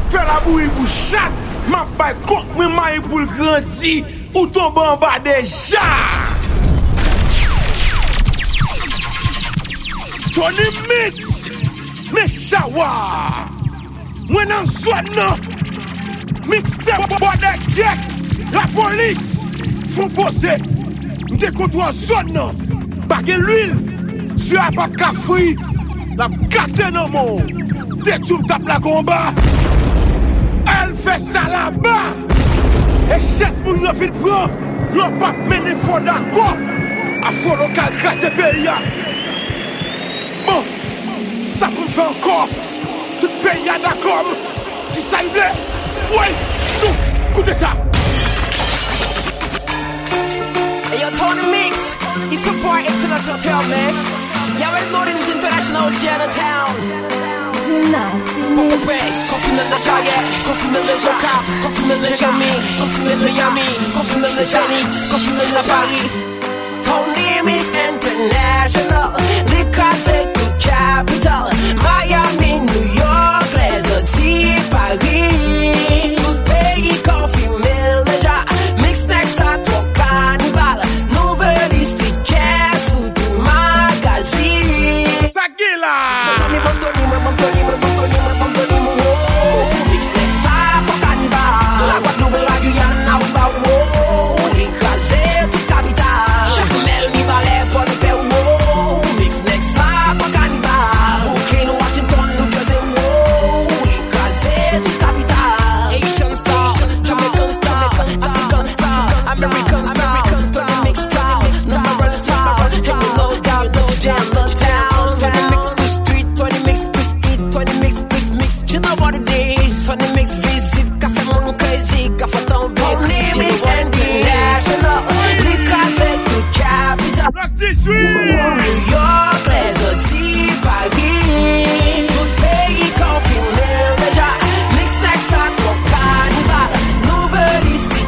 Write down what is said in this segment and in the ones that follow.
Fè la bouille pour chat. Ma baille contre mes mailles pour le grandir. Ou tombe en bas déjà. Tony Mix. Mais chawa. Moi nan zone non. Mixtape bois de jack. La police font poser. M'te contre zone non. Bagé l'huile. Sur a pas café. La gâté non mon. Dès que tu me tapes la combat. Elle fait ça là-bas. Et chasse moun yo fit prend. Yo pas mener fort d'accord. A fort local casser pays. Bon. Ça pour me faire encore. Tout pays a d'accord. Qui ça y est? Ouais. Tout. Écoutez ça. Hey, yo, Tony Mix. It's your boy International Town, man. Y'all already know this is International Chinatown. Confirme le jarret, confirme le Joka, confirme le Jami, confirme le Yami, confirme le Zénith, confirme le Paris. Tony Mix International, liquor take the capital. Miami, New York, les autres Paris. Tout pays confirme le Ja, mix next à toi cannibal. Nouvelle histoire sous du magazine. Sagila. American style, Tony Mix style, number one style, and you know down, no jam, no town. Tony Mix plus street, Tony Mix plus eat, Tony Mix plus mix. You know what it is? Tony Mix visit, café mon crazy, café ton big. Tony Mix International, liquor take the capital. New York, les autres Paris. Tout pays confirmé déjà. Mix next à toi cannibal, nouvelle histoire.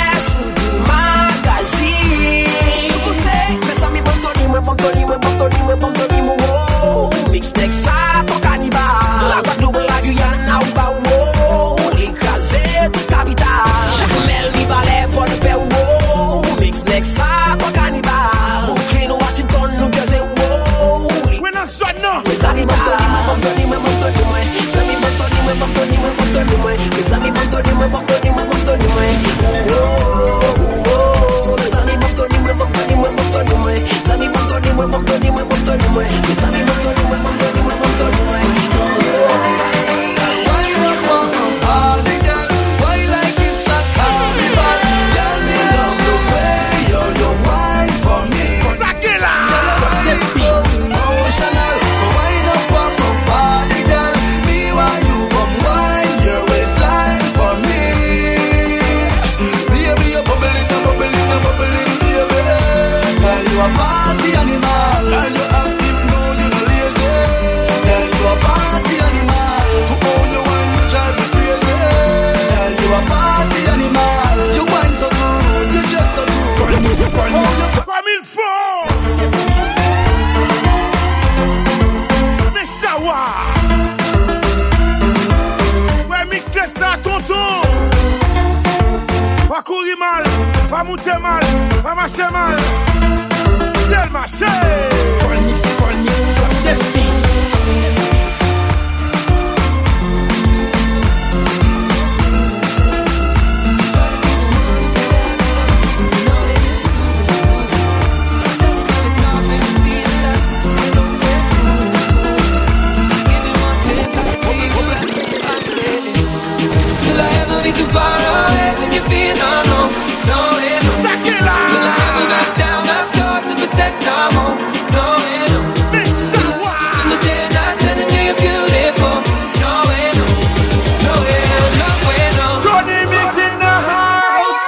Mix next à ton cannibal. La Guadeloupe, la Guyane, ou pas wow. Écrasé tout capital. Chaque mel, mi balai pour le père wow. Mix next à ton cannibal. Brooklyn, Washington, New Jersey wow. When I saw no. Mes amis, mes Pas courir mal, pas monter mal, pas marcher mal. Del marché. Too far away when you feel unknown. No, it no. Will I ever back down my sword to protect our home? No, it no. Spend the day and night telling you you're beautiful. No, it no. No, it no. No, it no. Tony Mix in the house.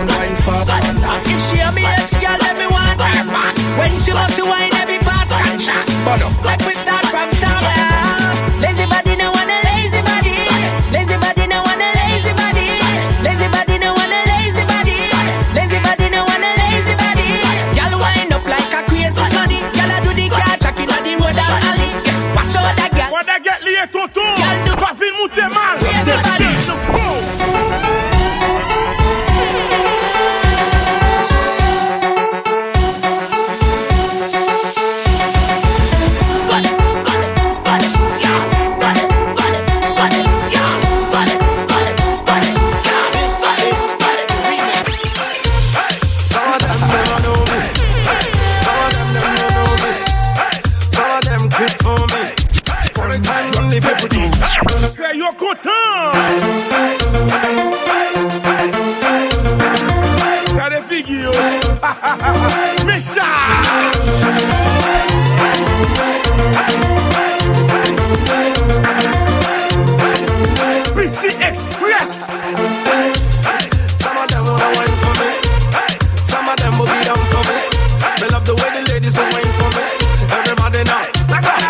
wine fast. If she a me ex girl, let me want her back. When she wants to wine, every part's contract. Like we start from top. Lazy body no want a lazy body. Lazy body no want a lazy body. Lazy body no want a lazy body. Lazy body no want a lazy body. Girl wind up like a crazy money. Girl a do the car track inna the road and alley. Watch out that girl. What that get lié toto? Girl do pas film monter mal. crazy body. You're content. T'as des figures. Méchant. PC Express. Some of them wanna wine for me. Some of them will be down for me. They love the way the ladies will wine for me. Everybody now. Like that.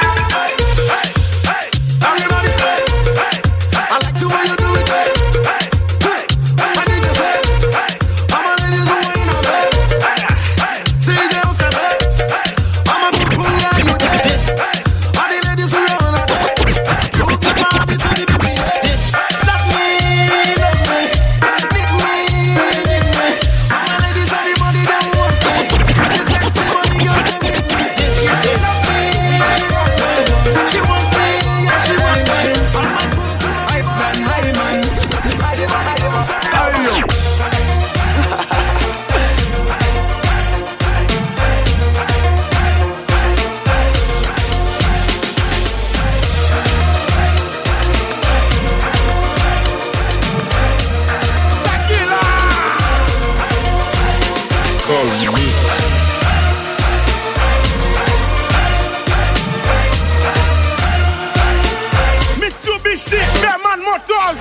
Mitsubishi Bearman Motors.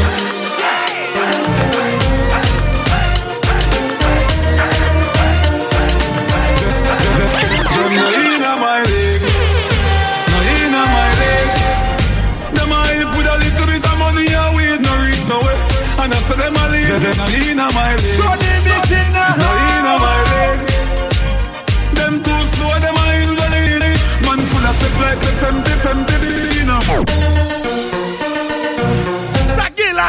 Them too slow, them are in the lady. Man full of step like the tempted, you know. Zakila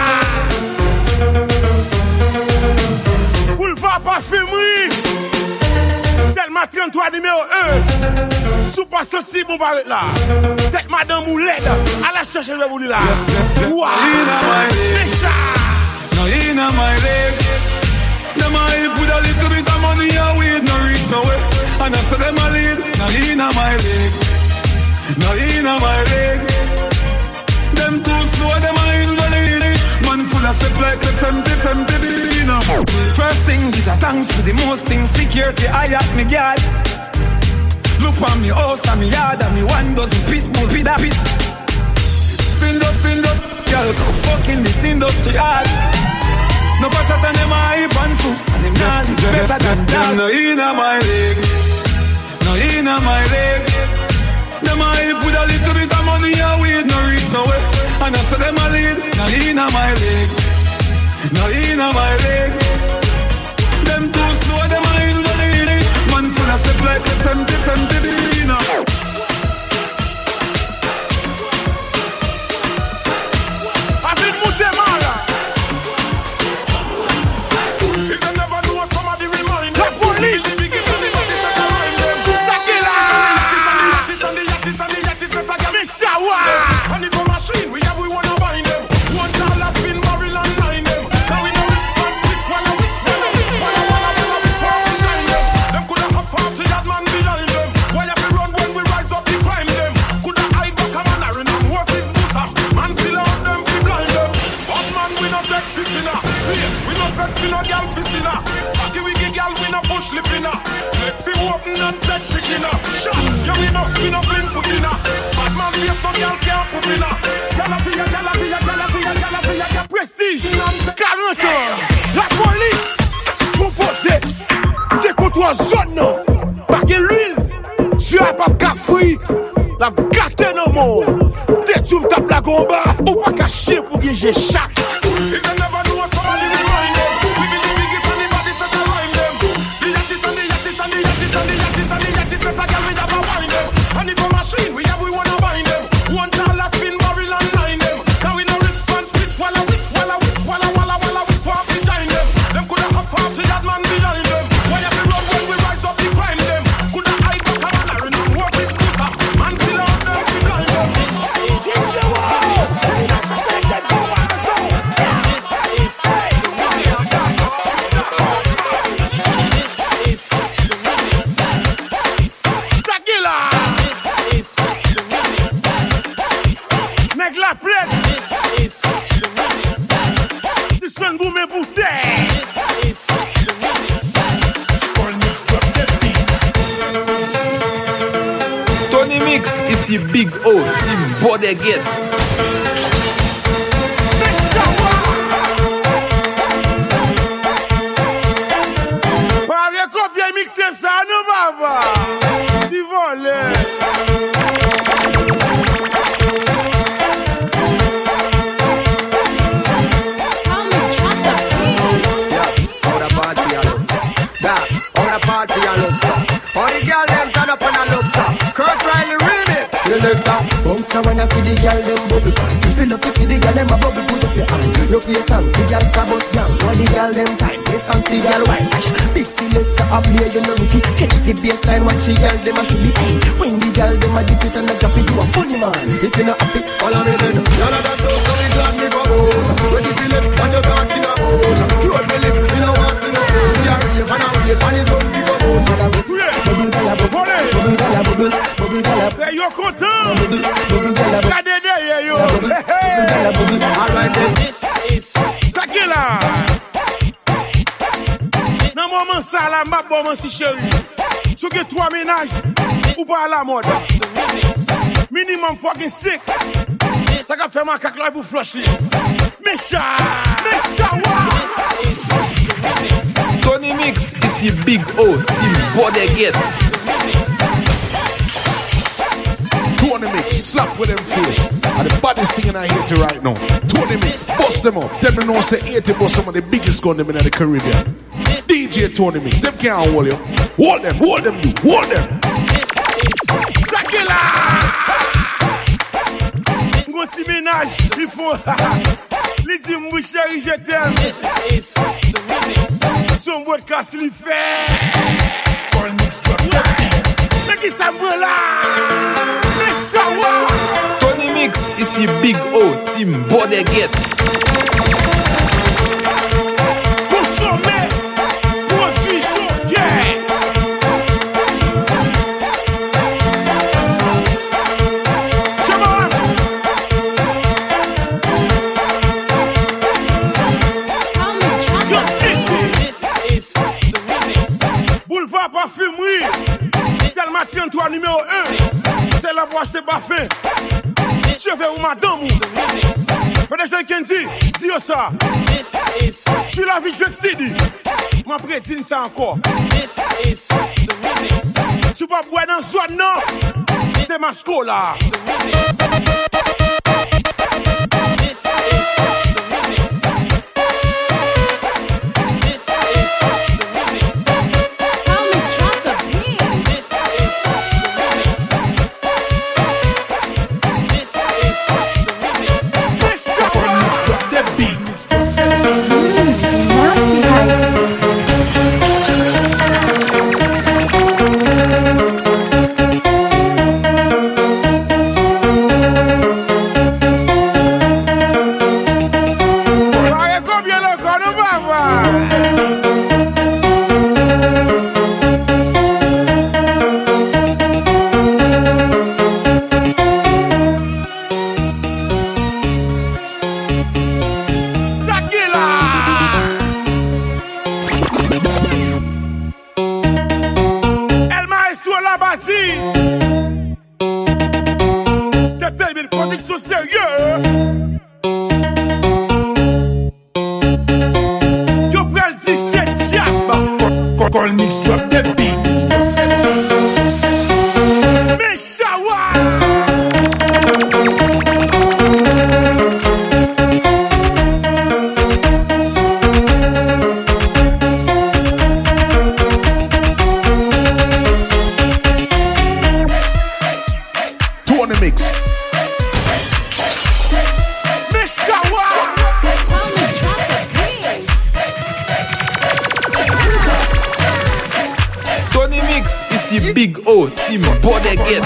Boulevard Parfumerie Delma 33 numéro 1 Sous pas sensible, on va être là. Tête madame ou l'aide. À la chercher le boulot là. Waouh Méchant. No in my leg. Them I put a little bit of money away, no reach away. And I said them a lead. No in my leg. No in my leg. Them too slow, them I in the lady. Man full of step like the tempted, you know. First thing, give a thanks to the most thing. Security, I at me guard. Look for me house and me yard and me one dozen pitbull, pit a pit. Sin just, girl, fuck in this industry hard. No fatter than them hype and soups and them not better than that. No in my leg. No in my leg. Them hype with a little bit of money away, no reach away. And I said them a lead. No in my leg. No in my leg. Them too slow, them a in the lady. Man full of step like the tempted, you know. And if a machine, we have, we wanna bind them. One dollar spin barrel and line them. Now we know response, which one, behind them. Them coulda have 40 yard man behind them. Why have we run when we rise up, we climb them? Coulda hide back a man, and them horses boost up. Man still out them, we blind them. Bad man, we no take this in a face. We no set to no gal piss in a. Baggy wiggy gal, we no push lip in a. Let fi open and take stick in a. Shut, yeah we no spin up in foot in a. Bad man, yes no gal can't put in a. Prestige, 40 ans, la police. dans zone non. Pas que l'huile. Sur la pape cafri. La gâté dans mon. Dès que tu me tapes la combat, ou pas caché pour que j'ai chaque. Ici Big O, Team Bodeguet. Parlez combien mixtape ça, non, papa? Tu voles. So when I feel the girl them bubble, you feel up to see the girl them a bubble, put up your hand. You play song, the girl star bust down. All the girl them time, play song, the girl white. Big selector up here, you know rookie. Catch the baseline, watch the girl them a should be. Hey, when the girl them a dip it and a drop it, you a funny man. If you not happy, follow me then. Y'all are that dog, so we glad me go home. When you feel it, and you're talking about you are believe, you know what to know. See a rave and a wave, and it's on the go home. Bubble gala bubble, bubble gala bubble, bubble gala. Hey, you're content. Regardez derrière yo. Ça qui là? Dans moment ça là, ma bon si chéri. Si que 3 ménages ou pas à la mode. Minimum fucking 6. Ça qu'a fait ma cac là pour flusher. Mécha. Tony Mix, ici Big O, Team Bodeguet. Tony Mix, slap with them face. And the baddest thing in I hate right now. Tony Mix, bust them up. Them know say 80 bust some of the biggest gun them in the Caribbean. DJ Tony Mix, them can't hold you. Hold them, you, hold them. Sakila! Gonti ménage, il faut. Les dit mon chéri, je t'aime. Son podcast il fait. Mais qui ça me là? Tony Mix, ici Big O, Team Bodeguet. Consommé, produit chaud, Boulevard Parfumerie, tellement 33 numéro 1. C'est la broche de Baffin. Je vais où madame. Président Kenzi, dis-yo ça. Je suis la vie de City. Ma prédine ça encore. Si pas boire dans zone non, c'est ma scola là. Call mix drop them beat. Big O team body again.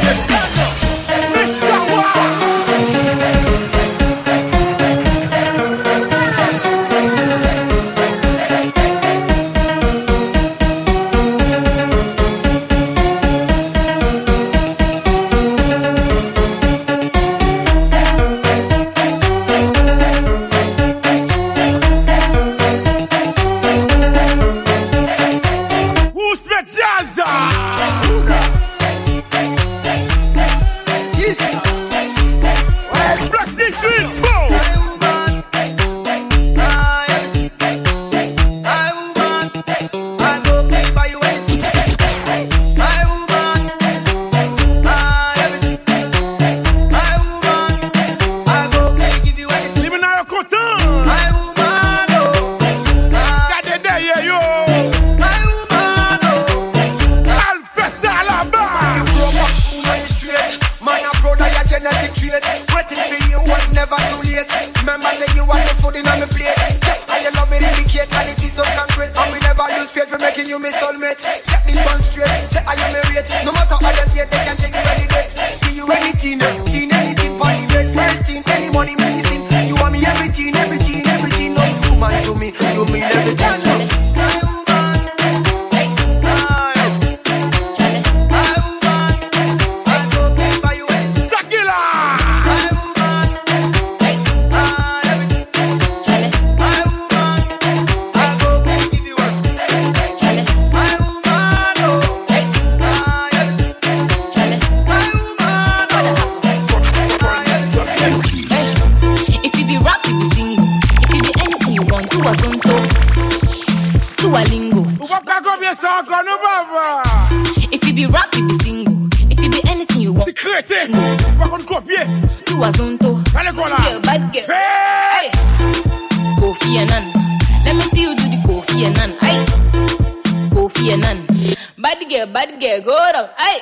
Bad girl, go down, aye.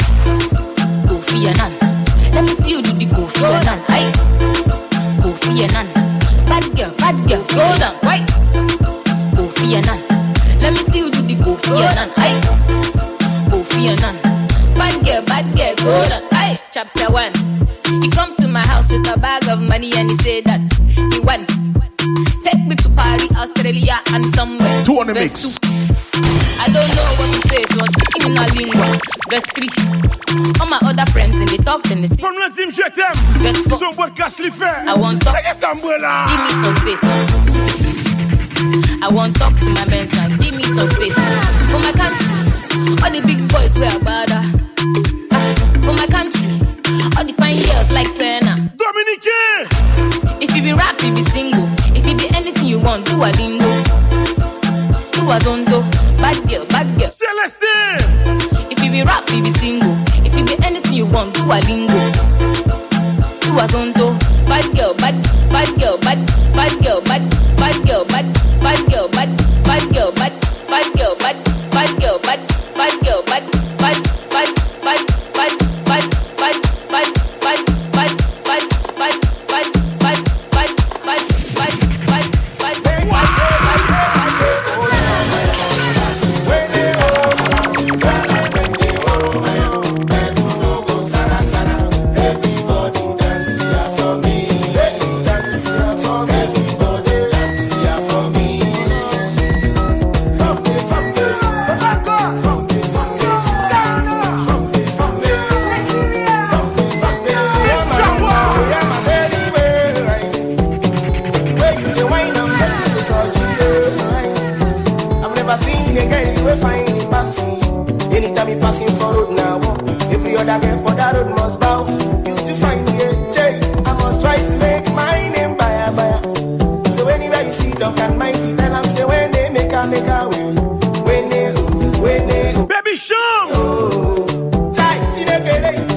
Kofi Annan, let me see you do the Kofi Annan, aye. Kofi Annan, bad girl, go down, aye. Kofi Annan, let me see you do the Kofi Annan, aye. Kofi Annan, bad girl, go down, aye. Chapter 1, he come to my house with a bag of money and he said that he won. Take me to Paris, Australia and somewhere. Two on the mix. I don't know what to say, so I'm speaking in a lingua. Verse 3. All my other friends, and they talk, and they see. From le team, je t'aime. Ils ont beau casse les faits. I want talk. Give me some space. I want talk to my men now. Give me some space. For my country, all the big boys wear bada. For my country, all the fine girls like Pena. Dominique! If you be rap, you be single. If you be anything you want, do a lingo. Do a zondo. Bad girl. Celestine! If you be rap, you be single. If you be anything you want, do a lingo. Do a zondo. Bad girl. other girl for that road must bow. You to find me a J, I must try to make my name buyer. So anywhere you see Dog and Mighty, tell them say when they make a way. When they Baby Sean. Chai, Chinekele.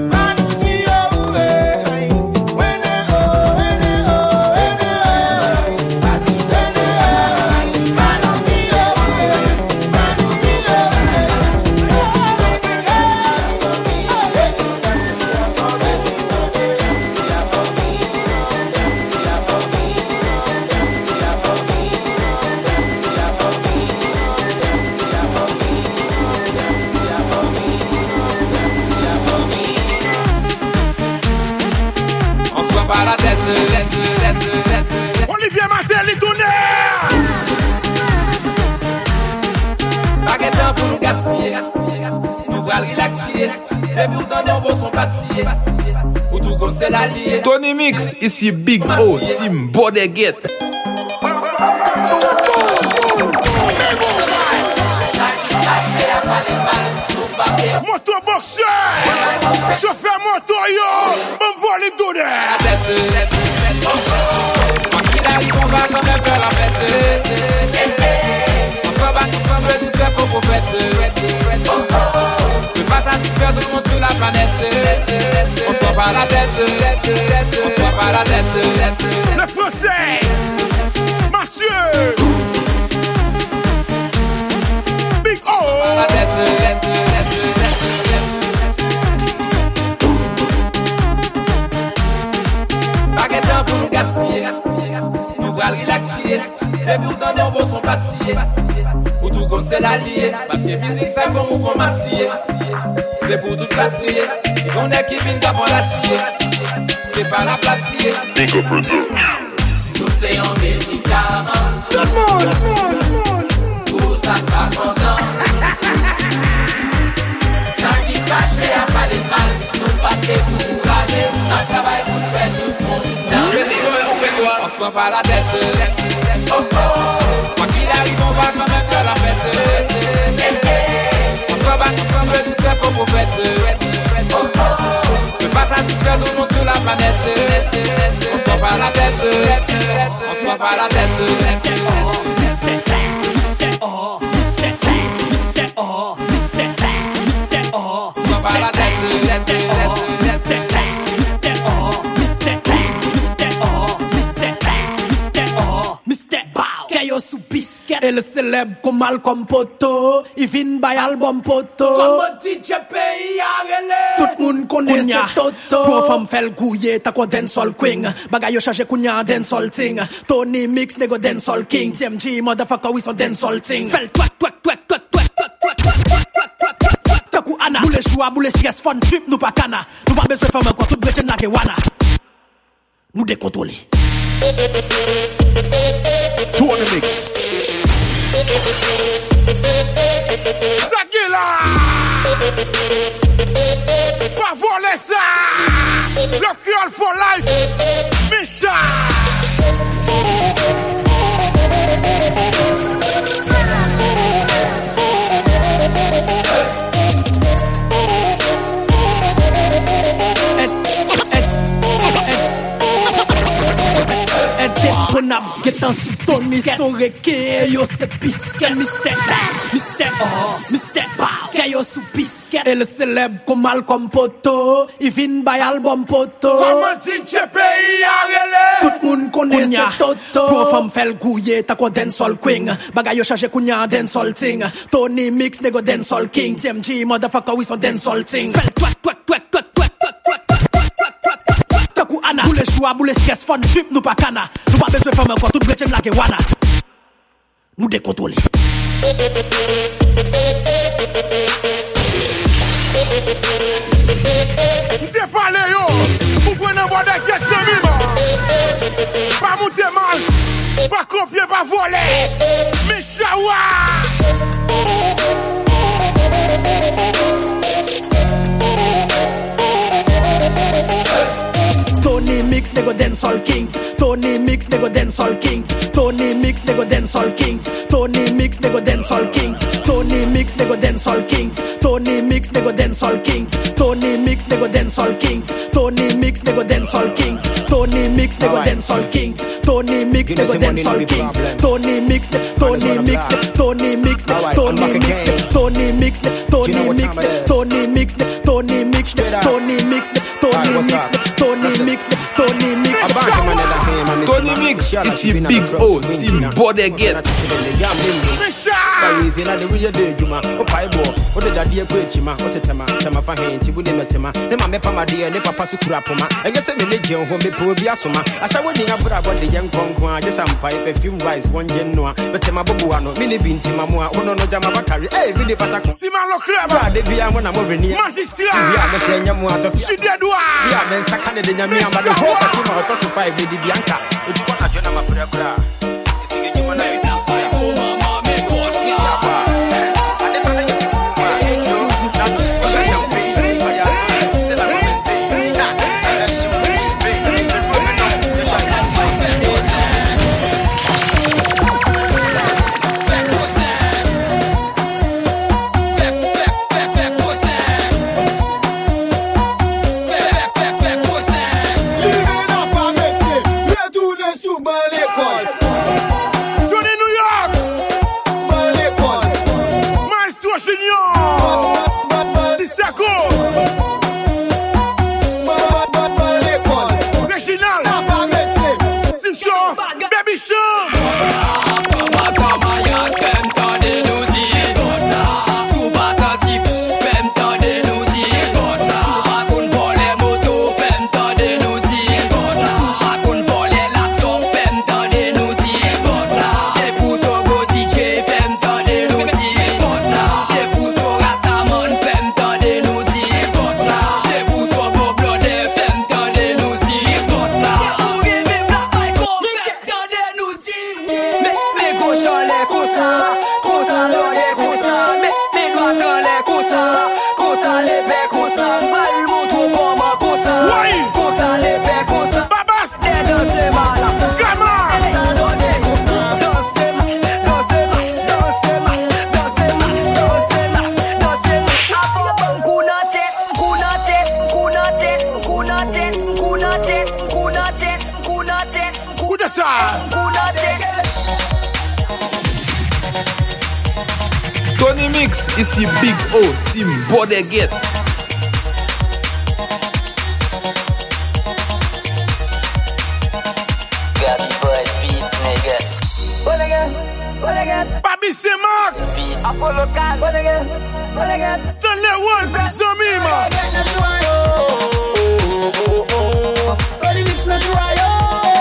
Olivier Martel, les tonnerres. Pas de temps pour nous gaspiller. Nous allons relaxer. Depuis autant de beaux sont passés. Pour tout compte, c'est l'allié. Tony Mix, ici Big O, Team Bodeget. Moto boxeur. Chauffeur moto yo. Bon voler tonnerre. On va quand même faire la fête. On s'en va ensemble, tout ça pour fête. Ne pas satisfaire tout le monde sur la planète. On se prend pas la tête. On se prend pas la tête. Le français Mathieu Big O. La tête. Pas de temps pour nous gaspiller. Nous allons relaxer. Depuis autant de beaux sont passés. Pour tout compte, c'est l'allié. Parce que musique, ça son mouvement masse lié. C'est pour toute classe liée. Si on est qui vient d'abord la chier, c'est pas la place liée. Nous c'est un médicament. Pour ça pas content. Ça qui fâche à pas les mal. Nous pas décourager. On travaille pour faire tout le monde. On se prend pas la tête. Quoi qu'il arrive, on va quand même faire la fête. On s'en va ensemble, tout ça pour fête. Ne pas satisfaire tout le monde sur la planète. On se prend pas la tête. On se prend pas la tête. Et le célèbre comme Malcolm Poto, il vient by album Poto. Comme DJ Pays a relé. Tout le monde connaît ce Toto. Pour femme fait le couiller, t'as quoi dancehall queen. Bagay yo chargé kounya dancehall ting. Tony Mix nego dancehall king. TMG motherfucker we son dancehall ting. Fait le twak twak twak twak twak twak twak twak twak twak twak. Takou ana. Boule joie, boule stress, fun trip, nous pas cana. Nous pas besoin de faire encore tout brechen la gewana. Nous décontrôler. Tony Mix. Zakila. Pas voler ça. Le Creole for life. Micha. When I get on Tony so reke yo se pisque Mr. Oh, Mr. Bow Kayo sou pisque Et le célèbre comme Malcolm Poto Il vient by album Poto Comment DJ Pays a relé. Tout le monde connaît ce Toto. Pour femme fait le couiller, t'as quoi dancehall queen. Bagay yo chargé kounya dancehall ting. Tony Mix nego dancehall king. TMG motherfucker we son dancehall ting. Fait twak twak twak twak twak twak twak twak twak twak twak. Takou ana. Boule joie, boule stress, fun trip, nous pas cana. Nous pas besoin de faire encore tout brechen la gewana. Nous décontrôler. T'es parlé yo. Vous prenez un bois de quête pas monter mal. Pas copier, pas voler. Michawa. Tony Mix nego dancehall kings. Tony Mix nego dancehall kings. Tony Mix nego dancehall kings. Tony Mix nego dancehall kings. Tony Mix nego dancehall kings. Tony Mix nego dancehall kings. Tony Mix nego dancehall kings. Tony Mix nego dancehall kings. Tony Mix nego dancehall kings. Tony Mix nego dancehall kings. Tony Mix Tony Mix Tony Mix Tony Mix Mix, Tony Mix. Tony Mix is a big O team body again. Tony Mix is a big O team body again. Papi Semak Apollo Cal Don't let one be some man Tony Mix na joie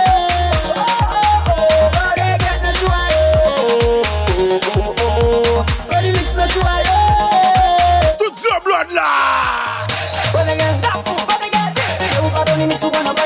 Tony Mix na joie Tout ce blood là Tony Mix ou pas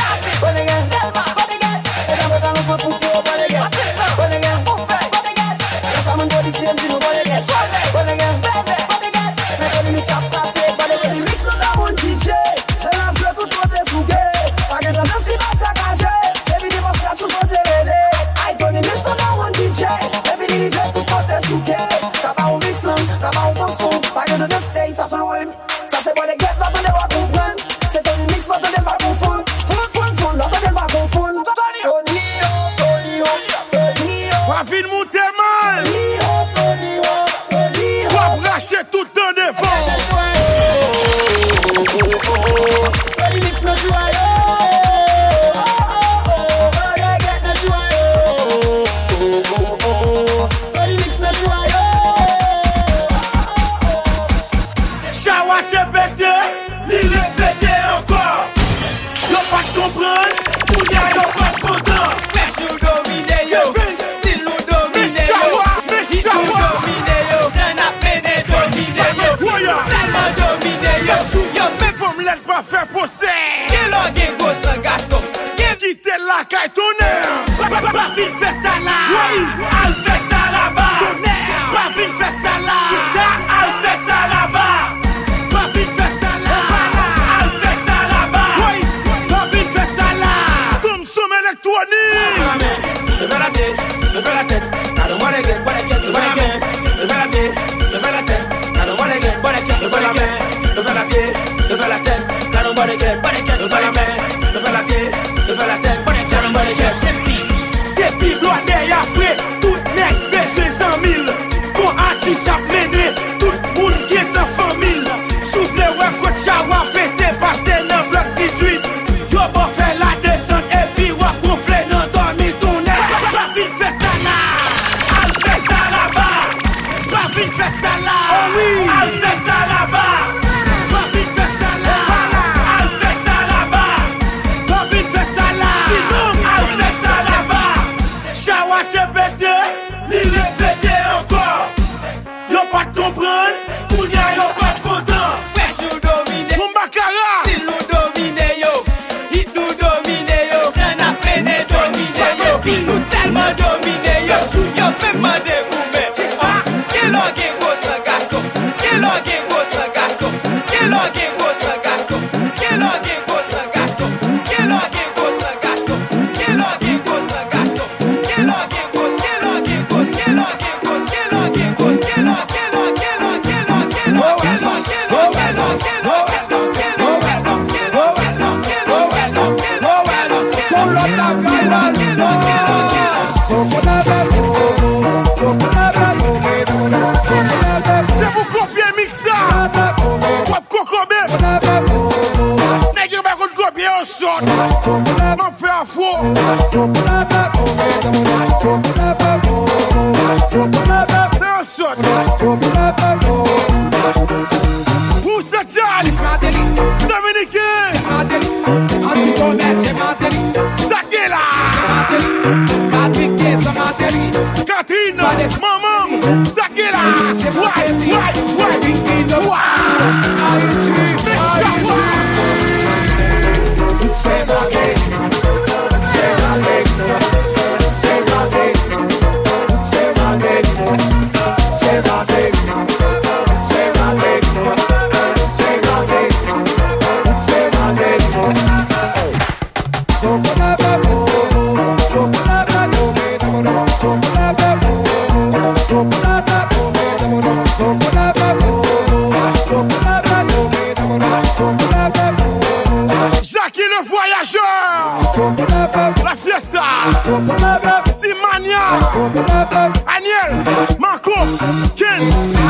Faire poster quitter la caille tonnerre pas vite faire ça là al fait ça là-bas tonnerre pas vite faire ça là al fait ça là-bas pas vite faire ça là al fait ça là-bas pas vite faire ça là comme somme électronique levez la tête I don't wanna get what I get levez la tête levez la tête I don't wanna get what I get levez la tête nobody get, nobody man, nobody get, nobody get. Depuis blois derrière frais, tout nec baissé 100 000. Quand artiste a mené, tout le monde qui est en famille. Souffle ouais, faut chawa fêter, passer dans bloc 10 a dominé yo. Yo même a découvert. Quel orgueil gosse un garçon. Quel orgueil gosse un garçon. Quel orgueil gosse un garçon. Quel orgueil gosse un garçon. Quel orgueil gosse un garçon. Quel orgueil gosse un garçon. Quel orgueil gosse. Quel orgueil gosse. Quel orgueil gosse. Quel orgueil gosse. Quel vous copiez mixa. Quoi cocobe. Nègre ba kon copier au son. M'en fait un faux. Un son. Who's the Charlie? Dominicain. Sakela. Katrina. Maman. Sakela. Jackie le voyageur, la fiesta, Timania, Aniel, Marco, Ken.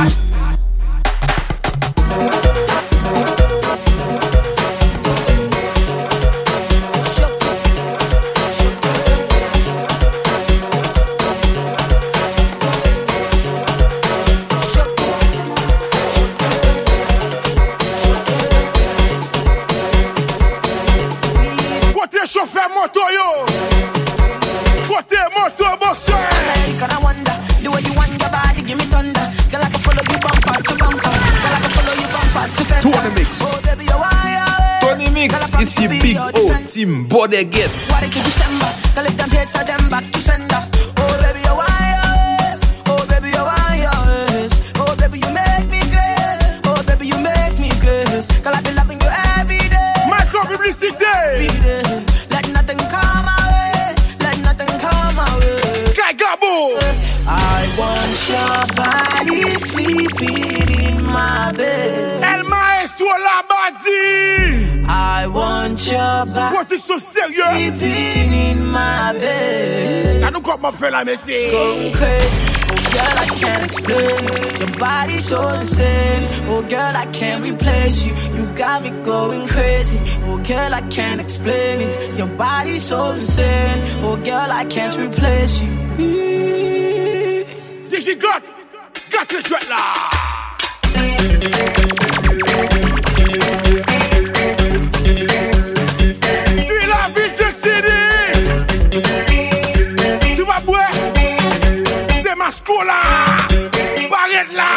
Chauffeur moto yo, côté moto boxer. I wonder the way you want your body, give me thunder. Girl, I can follow you bumper to bumper. Girl, I can follow you bumper to fender. Tony Mix. Oh baby, you wire. Tony Mix, ici Big O, Team Body Get. What it keep December? Girl, if them hits that them back to sender. Oh baby, you wire. Oh baby, you wire. Oh baby, you make me grace. Oh baby, you make me grace. Girl, I be loving you every day. Marco publicité. Every day. Let nothing come away. Let nothing come away. Kagabo. I want your body sleeping in my bed. El Maestro Labadi. I want your body Protection sérieux. sleeping in my bed. T'as nous comment faire la messie. Going crazy. Oh girl, I can't explain. Your body's so insane. Oh girl, I can't replace you. You got me going crazy. Oh girl, I can't explain it. Your body's so insane. Oh girl, I can't replace you. Si j'y got le chouette là. Tu es la ville de City. Tu vas boire des mascots là. Barrette là.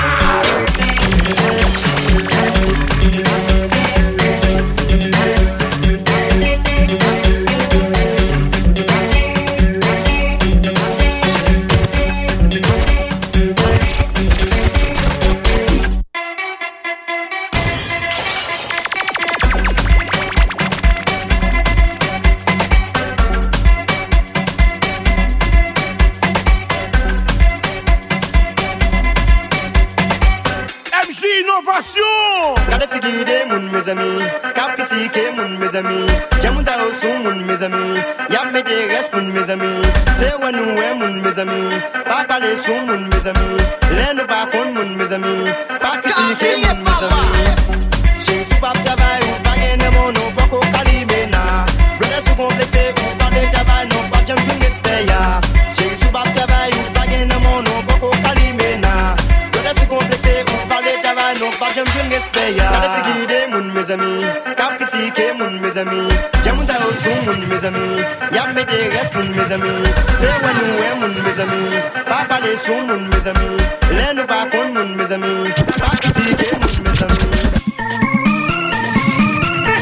Gade figide moun mes amis, kap kritike moun mes amis. J'aime ta sou moun mes amis, y'a me des restes moun mes amis. C'est when nous est moun mes amis, pas parler sou moun mes amis. L'un nous pas con moun mes amis, pas critiquer moun mes amis. J'ai sous pas travail ou pas gagner mon nom, pas qu'au calimena. Brother sous complexé ou pas de travail, non pas j'aime tout n'espère ya. J'ai sous pas travail ou pas gagner mon nom, pas qu'au calimena. Brother sous complexé ou pas de travail, non pas j'aime tout n'espère ya. Gade figide moun mes amis, kap kritike moun mes amis. J'aime ta sou moun mes amis, y'a me des restes moun mes amis. C'est when nous est moun mes amis, pas parler sou moun mes amis. L'un nous pas con moun mes amis, pas critiquer moun mes amis.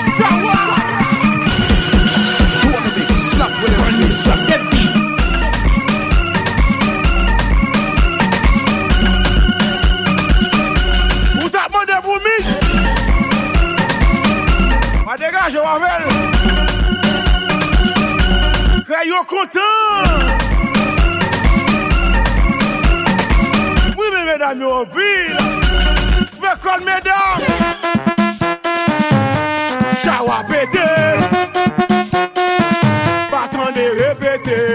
Slap with it, slap that beat. je rappelle. Crayon content. Oui, mais mesdames, au pire. Fais comme mesdames. Chawa pété. Pas attendre répéter.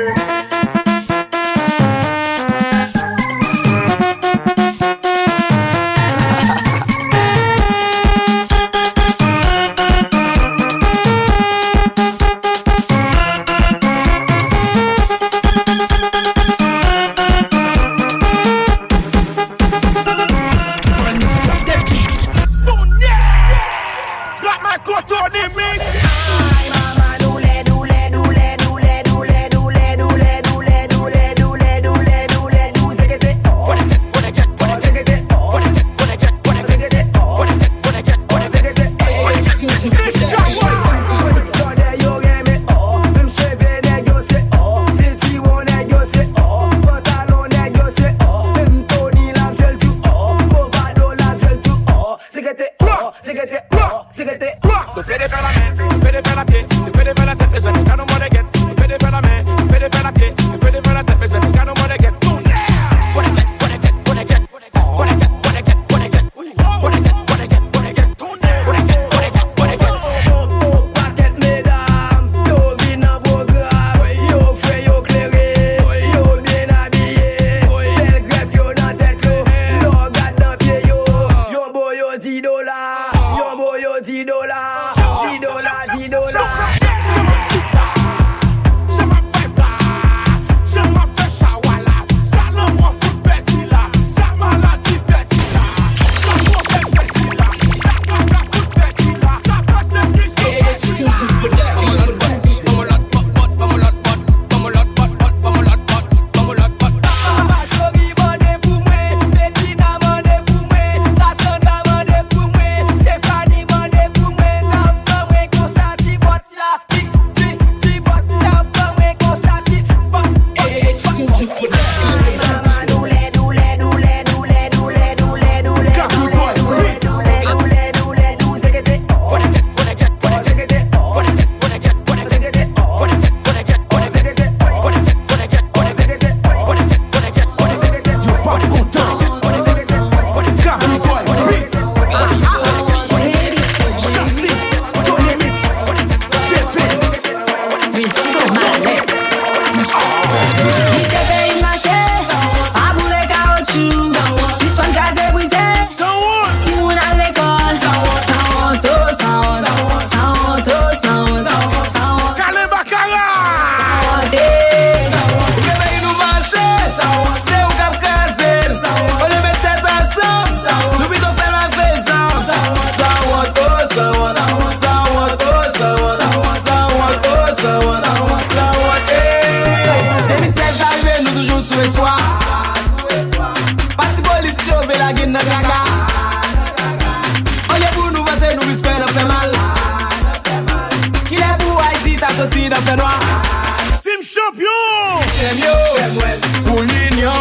Sim champion. C'est mieux pour l'union,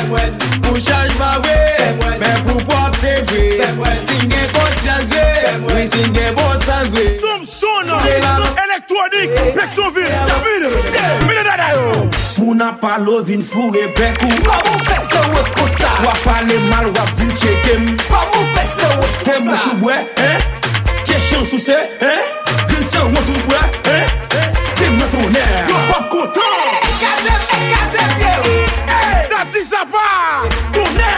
pour changement, mais pour porter vrai. Singer conscience, oui, singer bon sens, oui. Tom son, électronique, Pétionville, Moun a pas lovin fourré bekou. Comment fait ça, ouais, comme ça? Ou parler mal, ou vu checker. Comment fait ça, ouais, comme ça? T'es mouchou, hein? Question sous c'est, hein? Green sang, ou tout, hein? C'est notre honneur. Yo, pas content. Écarte, bien. Hey, Nati Sapa. Tonnerre.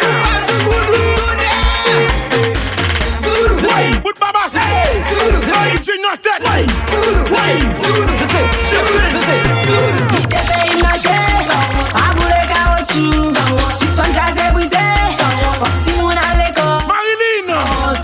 Bout de baba, c'est. J'ai une tête. Il devait imaginer, à vous les caoutchouc, suspend gaz et brisé, parti mon à l'école. Marilyn.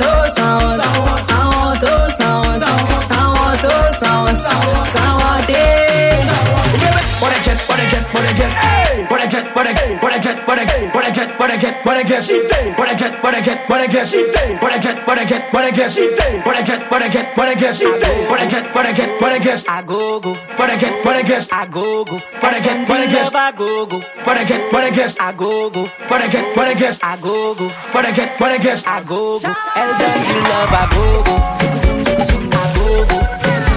I go go, what I get, what I guess, I go go, what I get, what I guess, I go go, what I get, what I guess, I go go, what I get, what I guess, I go go, what I get, what I guess, I go go. Elle donne du love, I go go, I go go.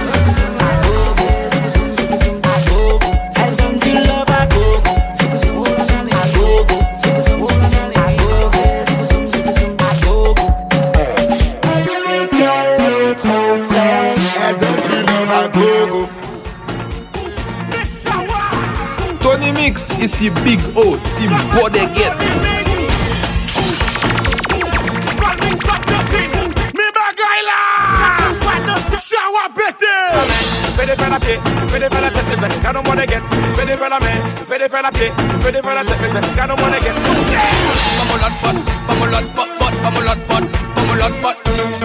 ici Big O, Team Body Get. Mi bagay la Shawa pété. Fais des la pied, fais des la tête, mes amis, car on wanna get. Fais des la main, fais des la pied, fais des la tête, mes amis, car on wanna get. Pamolot pot, pamolot pot, pamolot pot, pamolot pot.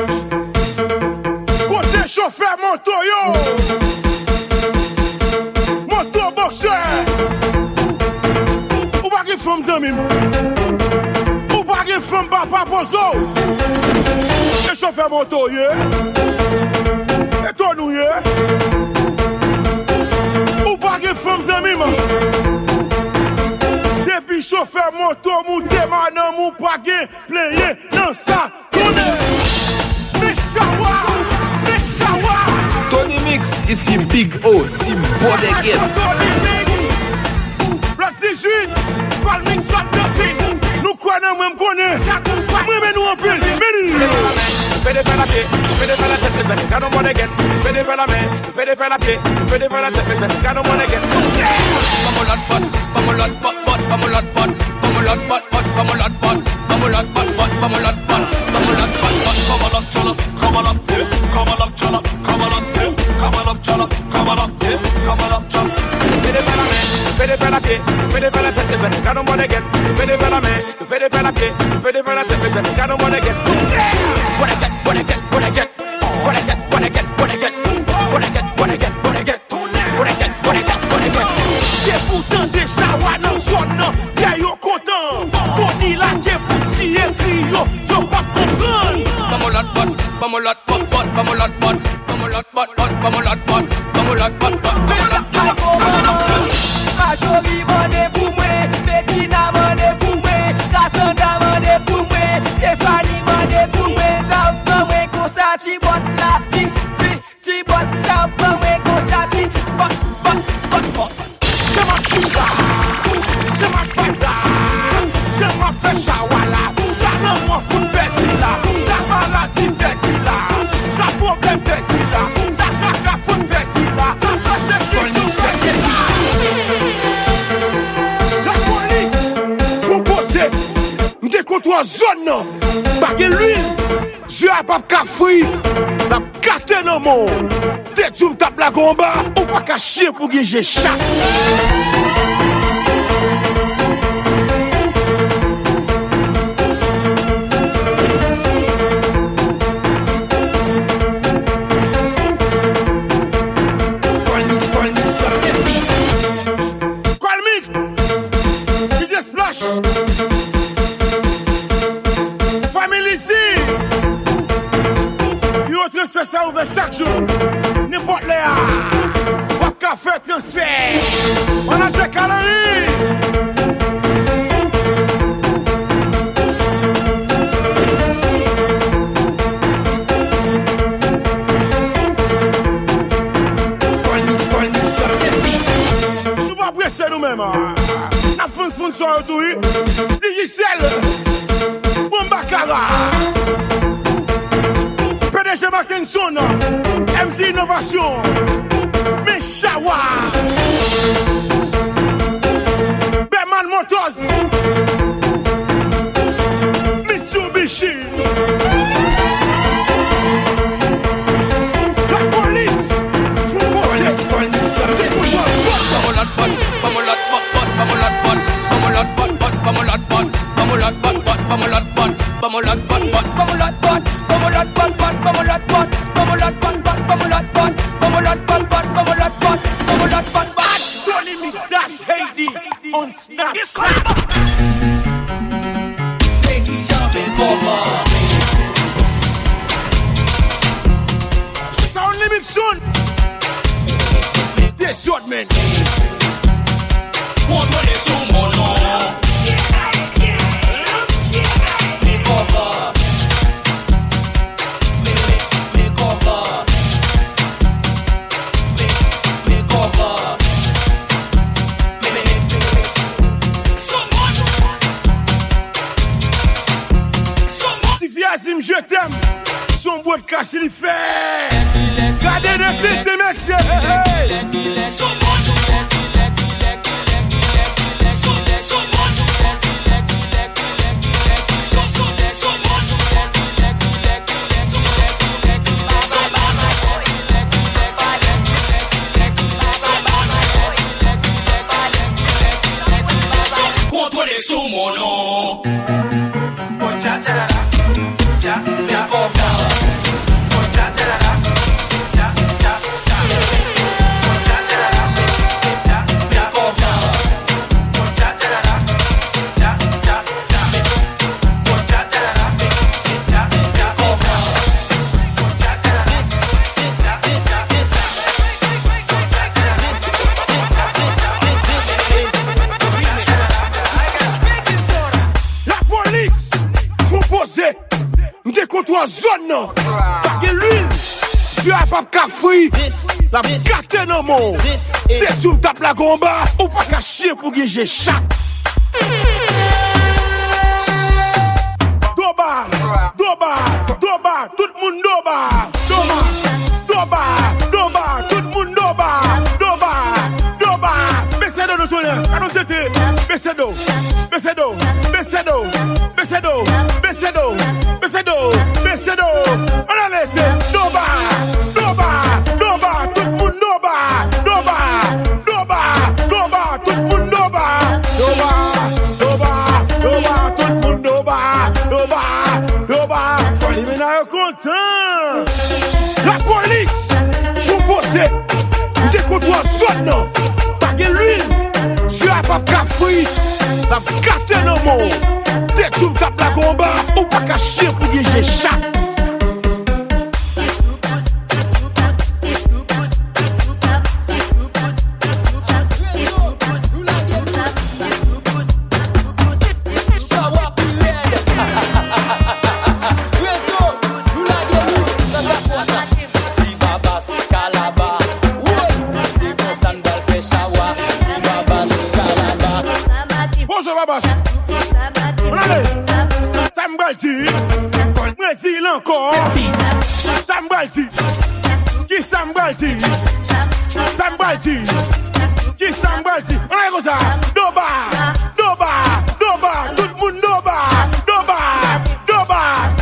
Côté chauffeur moto yo. Moto boxeur. Ou pas qu'il femme zami. Ou pas qu'il femme papa bozo. Le chauffeur moto yo. Et toi nous yo. Ou pas qu'il femme zami man. Depuis chauffeur moto monté manan mou pas gen plein dans ça tourner. Tony Mix, ici Big O, Team Body Get. Bloc 18, pas le mix up de film. Nous connaissons, même connaissons. Moi, nous en pile. Fais des la pied, fais des la tête, mes amis, car on wanna get. Fais des la main, fais des la pied, fais des la tête, mes amis, car on wanna get. Pamolot pot, pamolot pot, pamolot pot, pamolot pot, pamolot pot, pamolot pot, pamolot pot, pamolot pot. Come on up, chala, come on up, yeah. Come on up, chala, come on up, yeah. Come on up, chala, come on up, yeah. Come on up, chala. Fais des la main, fais des la pied, fais des la tête, mes amis, car on wanna get. Fais des la main, fais des la pied, fais des la tête, mes amis, car on wanna get. What I get, what I get, what I get, what I get, what I get, what I get, what I get, what I get, what I get, what I get, what I get, what I get. C'est pourtant des chawa dans son nom, y'a yo content. Tony la qui est petit et yo pas comprendre. Pamolot pot, pamolot pot, pamolot pot, pamolot pot, pamolot pot, pamolot pot, pamolot pot. Majori mande pour moi, Bettina mande pour moi, Cassandra mande pour moi, Stéphanie mande pour moi, ça prend moi comme ça, ti bot la, ti bot, ça prend moi comme ça, ti bot. Je m'accuse, je m'accuse, je m'appelle Shawala, ça ne m'en fout petit là, ça maladie petit là, ça problème petit là, ça caca fout petit là, ça passe petit là. La police, faut poser, m'te contre zone non, pas que lui, je a pas cafri, la carte non mon, t'es tu me tape la combat, ou pas cacher pour que j'ai chat. Famille ici, yo transfert ça ouvert chaque jour. N'importe là, pas qu'à faire transfert. On a des calories. Nous pas presser nous-mêmes. N'a pas sponsor autour. Digicel. Bombakara. PDG Mackinson. MC Innovation. Meshawa. Berman Motors. Mitsubishi. La police. Tony Mix Dash Haiti on Snapchat. Sound limit soon. This short man. Contrôlez sous mon nom. Azim, je t'aime. Son bois de casse, il fait. Gardez de tête, messieurs. contre zone non. Pas que l'huile. Tu as pas café. La carte non mon. T'es sous me tape la gomba. Ou pas cacher pour que j'ai chat. Doba, doba, doba, tout le monde doba. Doba, doba, doba, tout le monde doba. Doba, doba. Baissez de l'automne. Allons tété. Baissez d'eau. Baissez d'eau. Baissez d'eau. Baissez d'eau. Baissez d'eau. Baissez d'eau. Baissez d'eau. On a laissé. Doba, doba, doba, tout le monde doba. Doba, doba, doba, tout le monde doba. Doba, doba, doba, tout le monde doba. Doba, doba. Les ménages contents. La police, vous posez. Dès qu'on doit sonner, pas de l'huile. Sur la pape café, la carte non mon. Dès que tu me tapes la combat, ou pas cacher pour que j'ai chat. M'bral-ti encore. Sambralti. Qui Sambralti? Sambralti. Qui Sambralti? On est comme ça. Doba, doba, doba. Tout le monde doba, doba, doba.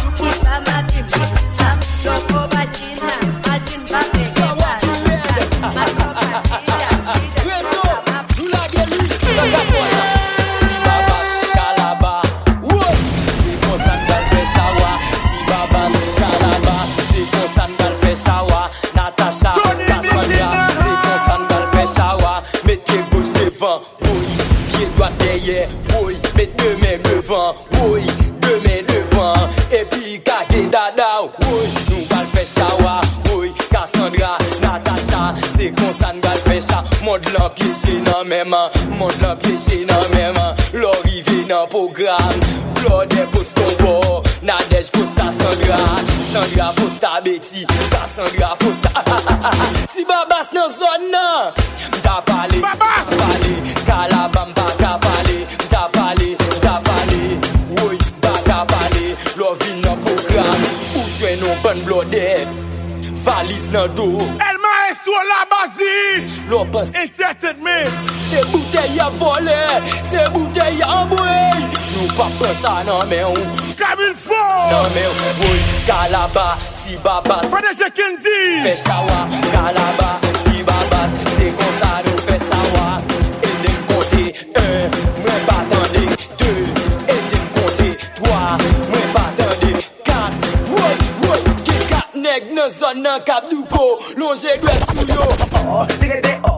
Oui, mets deux mains devant, oui, deux mains devant, et puis kage dada, oui, nous gal faire chawa, oui, Cassandra, Natacha, c'est qu'on s'en gal faire cha, monde l'empiéché dans même, monde l'empiéché dans même, l'arrivée dans programme, blood et post combo, Nadège posta Sandra, Sandra posta Betty, Cassandra posta, si babas dans zone nan, t'as parlé, babas, parlé, calabam baka parlé, t'as parlé, oui, baka parlé, l'ovine dans programme, où je non bonne blodée, valise dans dos, El Maestro la basi, l'opus, entertainment, c'est bouteille à voler, c'est bouteille à embrouiller, nous pas prendre ça non mais on, comme il faut, non mais oui, calaba, si babas, Fadèche Kendi, fait chawa, calaba, si babas, c'est comme ça nous fait chawa, et de compter 1, moi pas attendez 2, et de compter 3, moi pas attendez 4, oui, qui 4 nèg dans zone nan Cap Duco, longer doit sou yo, c'est que t'es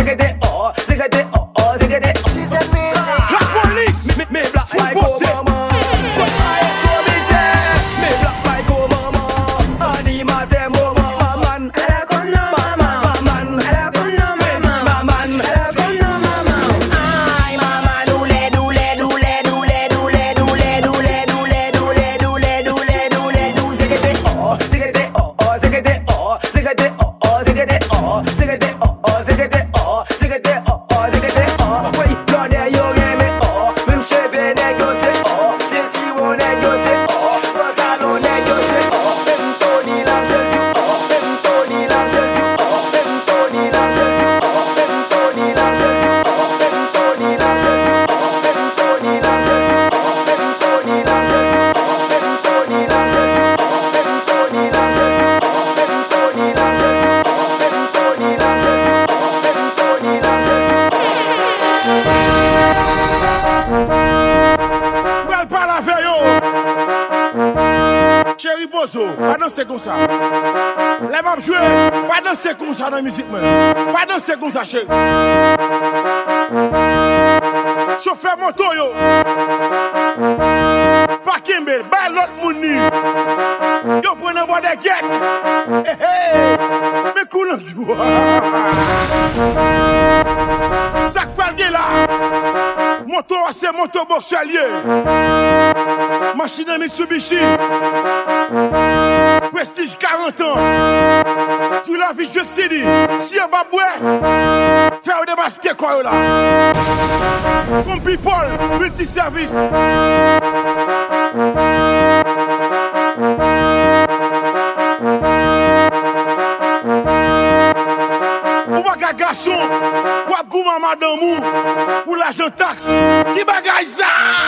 la police, mais black like maman, pas danser comme ça. Les mamans jouer, pas danser comme ça dans la musique, pas danser comme ça, chérie. Chauffeur moto, yo. Pas Kimbel, bah l'autre mouni. Yo, prenez un bois de guette. Mais coulant, yo. Ça parle là. Moto, c'est moto boxelier. Machine Mitsubishi. Prestige 40 ans. Tu la vie, je sais dit. Si on va boire, faire des basket quoi là. Comme people, multiservice. Ou baga garçon, ou ap gouman madame ou, pour l'argent taxe. Qui bagaille ça?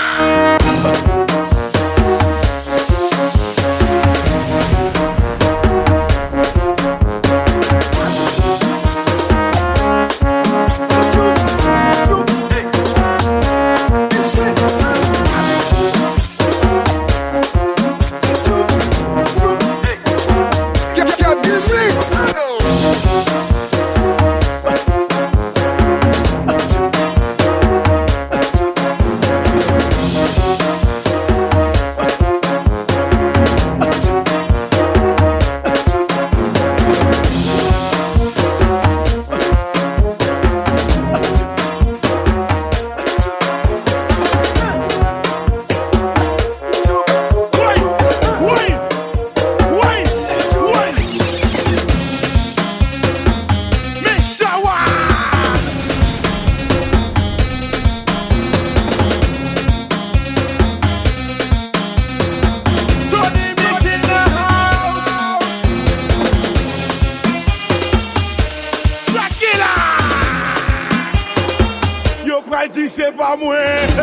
C'est pas moi.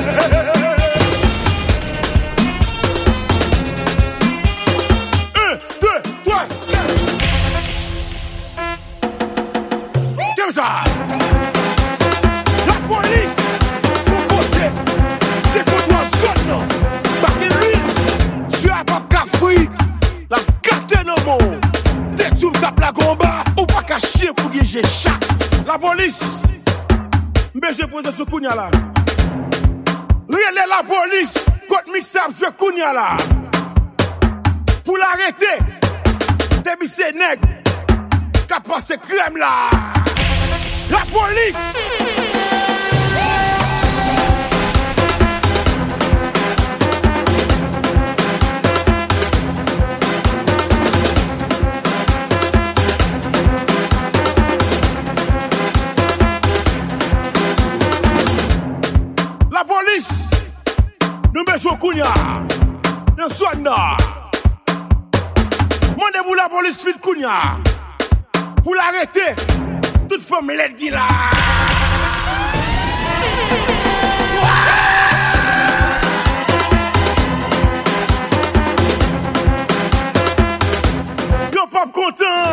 1, 2, 3. Comme ça. La police sont posés. Des contrôles sonnants. Parce que lui, sur la pape cafri, la carte dans le monde. Dès que tu me tapes la combat, ou pas cacher pour que j'ai chaque. La police. Mbese pose ce kounya là. Relais la police, contre mixable je kounya là. Pour l'arrêter, début c'est nègre, qu'a passé crème là. La police. La police, nous besoin kounya, nous sommes là. Mandez pour la police fit kounya, pour l'arrêter, toute femme l'aide qui là. Yo pas content.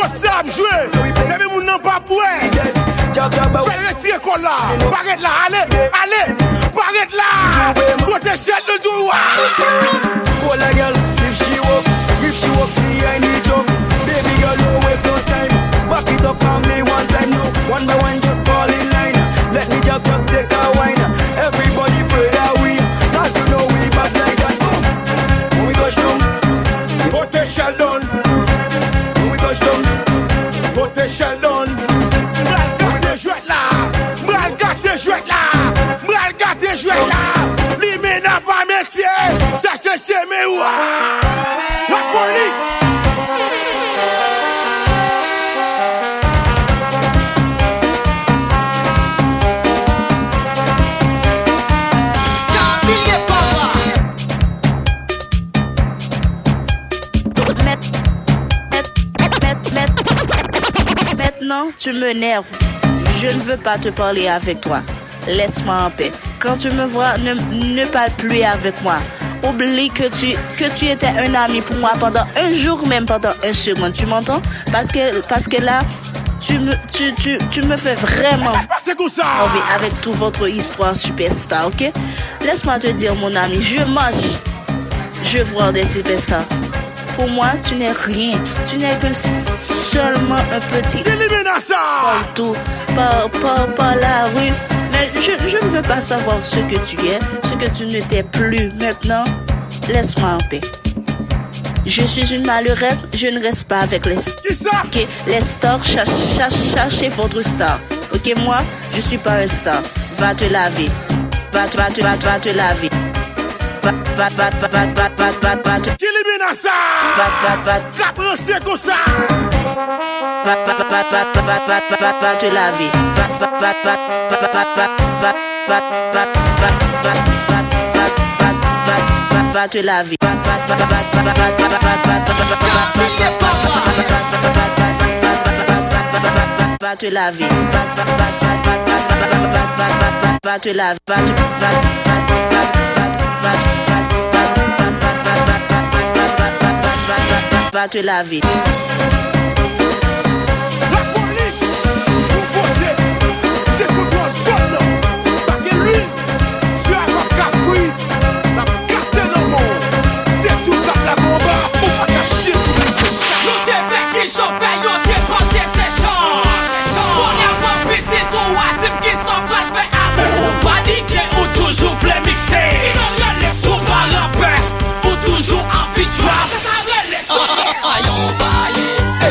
Quoi ça a joué? Même mon nom pas pour fais retirer qu'on là. Paraît là, allez. Paraît là. Côté chef de droit. Oh la girl, if she walk behind the jump, baby girl, don't waste no time. Back it up on me one time now. One by one, just fall in line. Let me jump, take a wine. Everybody afraid that we, cause you know we bad like that. Boom. When we touch down, côté Sheldon. When we touch down, côté Sheldon. Malgré jouet là, malgré jouet là, li mena pas métier, ça cherche mes ou la police. Maintenant, tu m'énerves. Je ne veux pas te parler avec toi. Laisse-moi en paix. Quand tu me vois, ne parle plus avec moi. Oublie que tu étais un ami pour moi pendant un jour, même pendant une seconde. Tu m'entends? Parce que là, tu me fais vraiment envie avec toute votre histoire superstar, ok? Laisse-moi te dire, mon ami, je vois des superstars. Pour moi, tu n'es rien. Tu n'es que seulement un petit partout, par la rue. Mais je ne veux pas savoir ce que tu es, ce que tu n'étais plus. Maintenant, laisse-moi en paix. Je suis une malheureuse, je ne reste pas avec les stars. Qui ça? Okay, les stars, cherchez votre star. Ok, moi, je suis pas un star. Va te laver. Va te laver. Qui élimine ça? Capre comme ça. Va te laver. Va te laver. Va te laver. Va te laver. Va te laver. La police, vous posez, j'écoute un son, pas que lui, sur un café, la carte dans le monde, t'es sous la bombe, ou pas cacher. Nous t'es fait qui chauffait, yo t'es pensé c'est chaud. On y a pas petit, ton watim qui sont pas fait amour. Ou pas DJ, ou toujours voulait mixer. Ils ont regardé sous par en paix, ou toujours envie de drop. Ayon baye,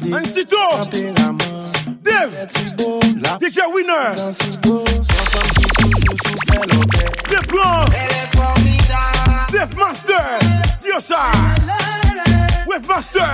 Ansito. Dave. DJ Winner. Dave Blanc. Dave Master. Diosa. Wave Master.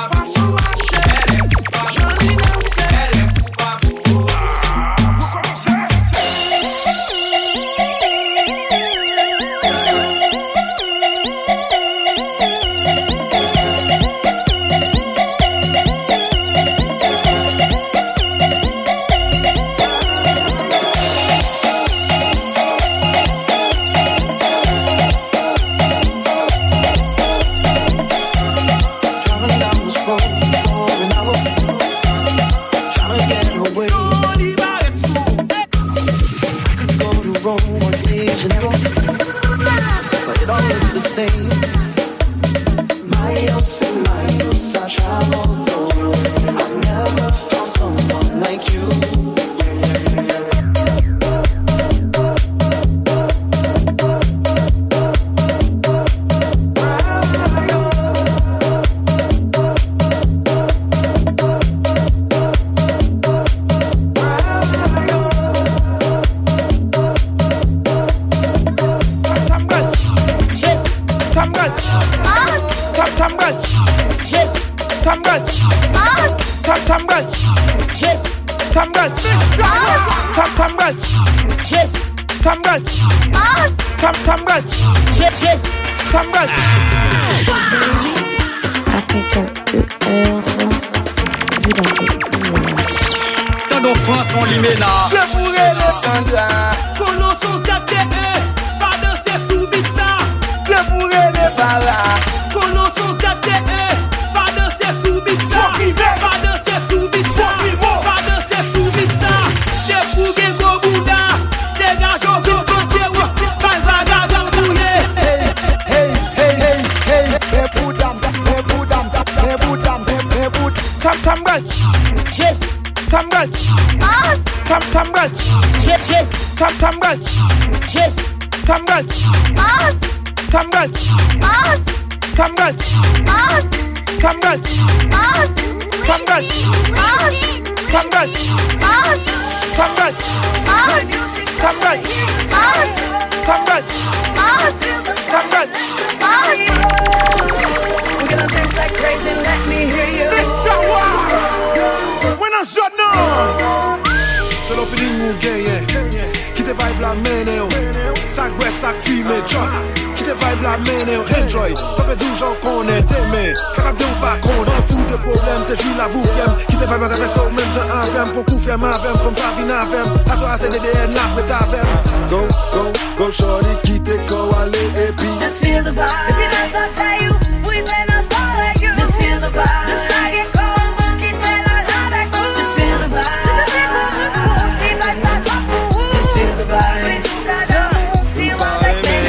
Just feel the vibe. If you dance, I'll tell you, we play not slow like you. Just feel the vibe. Just like it cold, monkey tail on how that goes. Just feel the vibe. This is it, cool. See vibes like cool. Just feel the vibe. Sweet to God, don't see what I think.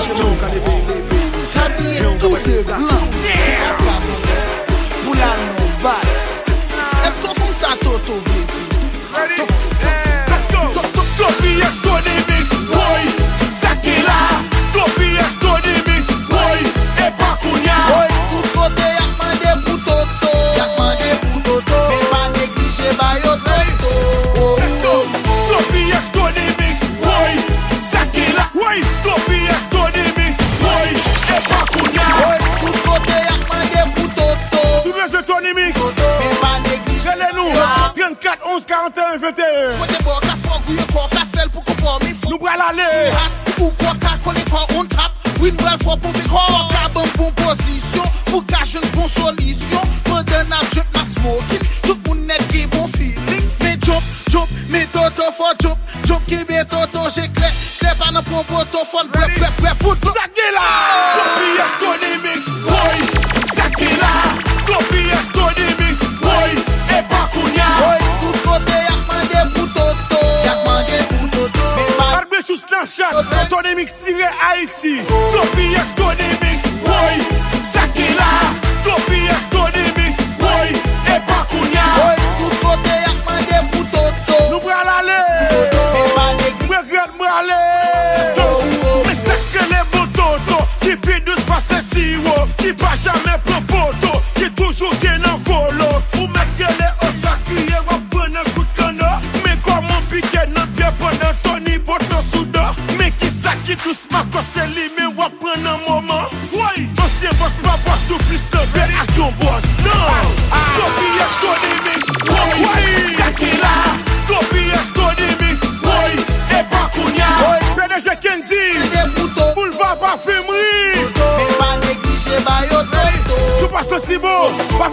Est-ce qu'on pense à Toto Viti? Ready? Let's go. Topi esto de mix, boy. Sakila. Topi esto de mix, boy. E bakunya. Boy, tout côté y'a demandé pour Toto. Y'a demandé pour Toto. Mais pas négliger ba yo Toto. Let's go. Topi esto de mix, boy. Sakila. Boy. Topi esto de mix, boy. E bakunya. Boy, tout côté y'a demandé pour Toto. Sous les Tony Mix. Mais pas négliger. Relais-nous. 34 11 41 21. Côté bon, qu'a fogouille, qu'a fait pour qu'on forme. Nous bral aller. Ou quoi qu'a collé quoi on tape. Oui, nous allons pour me croire. Qu'a bonne position. Pour cacher une bonne solution. Pendant n'a jump, n'a smoking. Tout le monde net qui bon feeling. Mais jump, mais Toto for jump qui met Toto, j'ai clé pas dans mon poteau, fun, prêt, pour tout. Sakila. Topi esto de mix, boy. Sakila. Topi esto de mix, boy. E bakunya. Boy, tout côté y'a demandé pour Toto. Y'a demandé pour Toto. Arbe sous Snapchat, Tony Mix tiré Haïti. Topi esto de mix, boy. Sakila. Topi esto de mix, boy. E bakunya. Boy, tout côté y'a demandé pour Toto. Nous bral aller. Regarde moi aller. Mais c'est que les beaux Toto qui pis douce passer si haut, qui pas jamais pro poto, qui toujours qui n'en colo. Ou mettre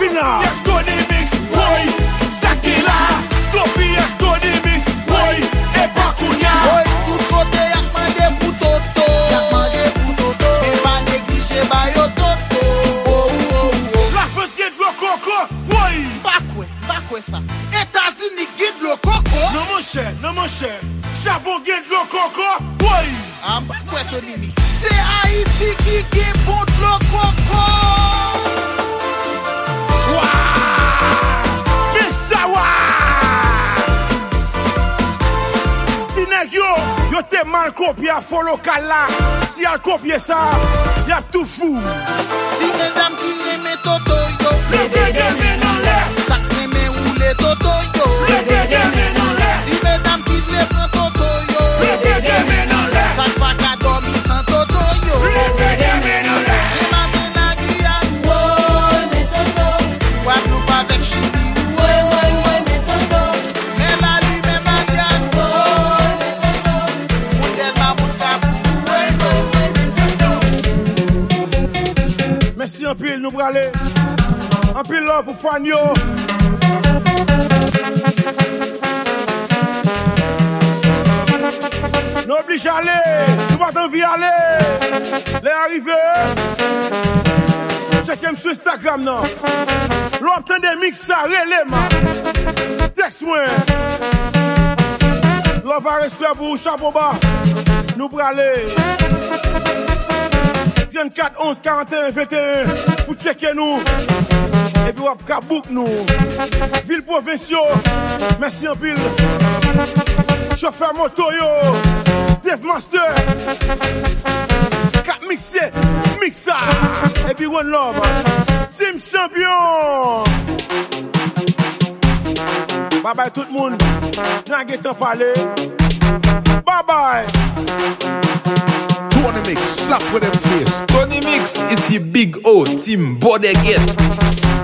China. Yes, Tony Mix, boy. Sakila. Topi, yes, Tony Mix, boy. Et Bakunya. Boy, tout côté, y'a demandé pour Toto. Y'a demandé pour Toto. Mais pas négligé, bah yo Toto. La France guide le coco, boy. Pas quoi ça. États-Unis guide le coco. Non, mon cher, non, mon cher. Japon guide le coco, boy. Ah, pas quoi, Tony Mix. C'est Haïti qui guide pour le coco. Yo te mal copié à fond local là. Si elle copie ça, y'a tout fou. Si mesdames qui aiment Toto yo, levez des mains dans l'air. Ça aime rouler Toto yo, levez des mains dans l'air. Si mesdames qui veulent prendre Toto yo, levez des mains dans l'air. Ça pas qu'à dormir sans Toto yo, levez des mains dans l'air. C'est matin la Guyane, ouais, mais Toto. Guadeloupe avec Chili. Merci en pile, nous brûler. En pile là pour Fanyo. Nous oblige à aller. Nous pas envie aller. Les arrivés. Checkez-moi sur Instagram, non. L'obtenir des mix, ça, relève. Texte-moi. L'on va respect pour vous, chapeau bas. Nous brûler. 34 11 41 21 pour checker nous et puis on va book nous ville provinciaux merci en pile chauffeur moto yo Dave Master Cap mixé mixa et puis One Love Team Champion bye bye tout le monde n'a pas parler bye bye Tony Mix, slap with them face. Tony Mix is the big O team body again.